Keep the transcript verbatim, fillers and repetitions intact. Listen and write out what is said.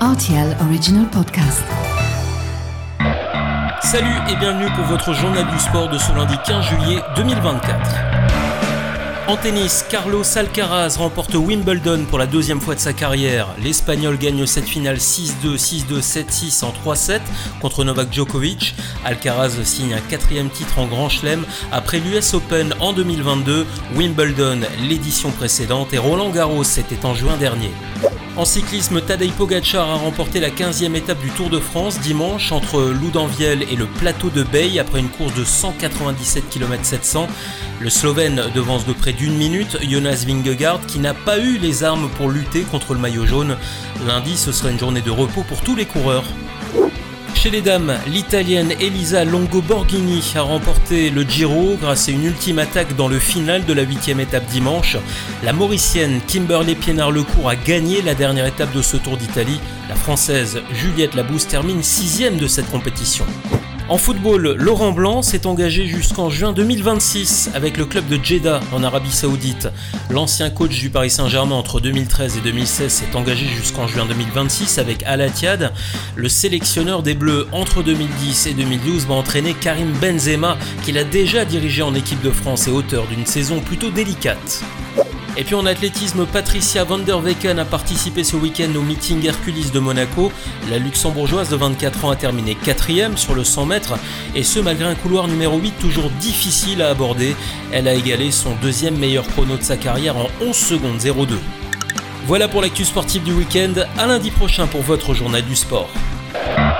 R T L Original Podcast. Salut et bienvenue pour votre journal du sport de ce lundi quinze juillet deux mille vingt-quatre. En tennis, Carlos Alcaraz remporte Wimbledon pour la deuxième fois de sa carrière. L'Espagnol gagne cette finale six deux, six deux, sept six en trois sept contre Novak Djokovic. Alcaraz signe un quatrième titre en Grand Chelem après l'U S Open en deux mille vingt-deux, Wimbledon l'édition précédente et Roland Garros c'était en juin dernier. En cyclisme, Tadej Pogačar a remporté la quinzième étape du Tour de France dimanche entre Loudanviel et le plateau de Beille après une course de cent quatre-vingt-dix-sept kilomètres sept cents. Le Slovène devance de près d'une minute Jonas Vingegaard qui n'a pas eu les armes pour lutter contre le maillot jaune. Lundi, ce sera une journée de repos pour tous les coureurs. Chez les dames, l'Italienne Elisa Longo-Borghini a remporté le Giro grâce à une ultime attaque dans le final de la huitième étape dimanche. La Mauricienne Kimberley Pienard-Lecourt a gagné la dernière étape de ce Tour d'Italie. La Française Juliette Labousse termine sixième de cette compétition. En football, Laurent Blanc s'est engagé jusqu'en juin deux mille vingt-six avec le club de Jeddah en Arabie Saoudite. L'ancien coach du Paris Saint-Germain entre deux mille treize et deux mille seize s'est engagé jusqu'en juin deux mille vingt-six avec Al Ittihad. Le sélectionneur des Bleus entre deux mille dix et deux mille douze va entraîner Karim Benzema qu'il a déjà dirigé en équipe de France et auteur d'une saison plutôt délicate. Et puis en athlétisme, Patricia van der Wecken a participé ce week-end au meeting Hercules de Monaco. La luxembourgeoise de vingt-quatre ans a terminé quatrième sur le cent mètres et ce malgré un couloir numéro huit toujours difficile à aborder. Elle a égalé son deuxième meilleur chrono de sa carrière en onze secondes zéro deux. Voilà pour l'actu sportive du week-end, à lundi prochain pour votre journal du sport.